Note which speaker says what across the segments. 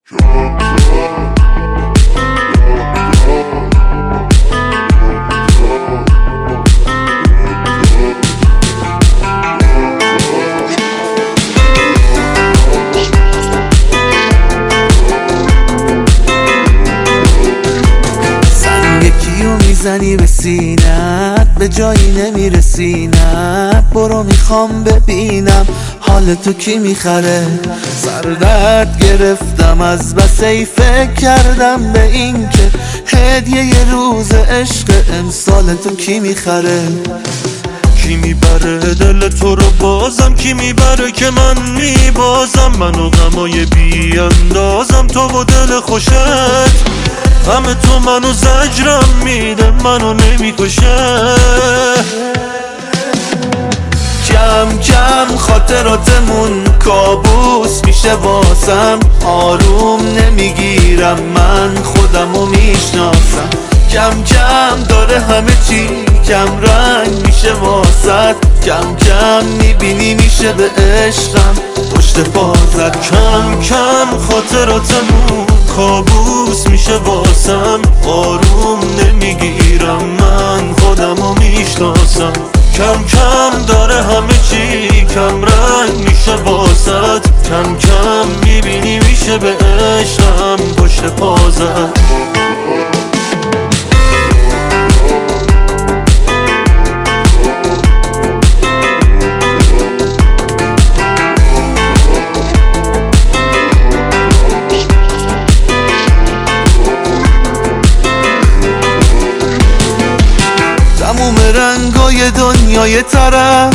Speaker 1: زنی به سینت به جایی نمیرسینت، برو میخوام ببینم حال تو کی میخره. سردرد گرفتم از بس ای فکر کردم به این که هدیه ی روز عشق امسال تو کی میخره.
Speaker 2: کی میبره دل تو رو بازم، کی میبره که من میبازم، من و غمای بی اندازم تو و دل خوشت. غم تو منو زجرم میده منو نمیکشه.
Speaker 1: کم کم خاطراتمون کابوس میشه واسم، آروم نمیگیرم من خودمو میشناسم. کم کم داره همه چی کم رنگ میشه واسد، کم کم میبینی میشه به عشقم پشت پازد.
Speaker 2: کم کم خاطراتمون کابوس میشه واسم، آروم نمیگیرم من خودمو میشناسم. کم کم داره همه چی کم رنگ میشه واسد، کم کم میبینی میشه به عشقم پشت پازد.
Speaker 1: تموم رنگای دنیای طرف،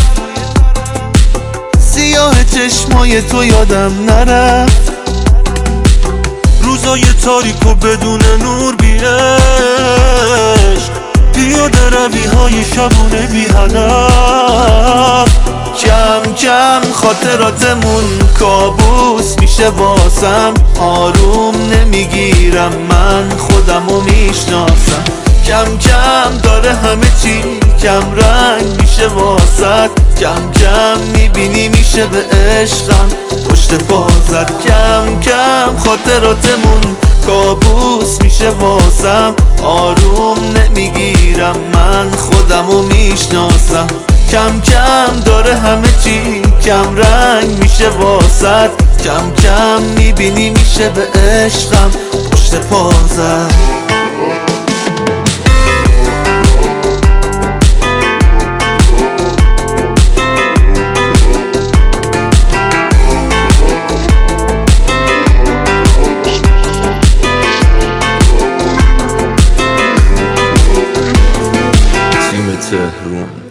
Speaker 1: سیاه چشمای تو یادم نرفت.
Speaker 2: روزای تاریک و بدون نور بی عشق، پیاده روی های شبونه بی هدف.
Speaker 1: کم کم خاطراتمون کابوس میشه واسم، آروم نمیگیرم من خودمو میشناسم. کم کم داره همه چی کم رنگ میشه واسد، کم کم میبینی میشه به عشقم پشت پازد. کم کم خاطراتمون کابوس میشه واسم، آروم نمیگیرم من خودمو میشناسم. کم کم داره همه چی کم رنگ میشه واسد، کم کم میبینی میشه به عشقم پشت پازد.
Speaker 3: تهران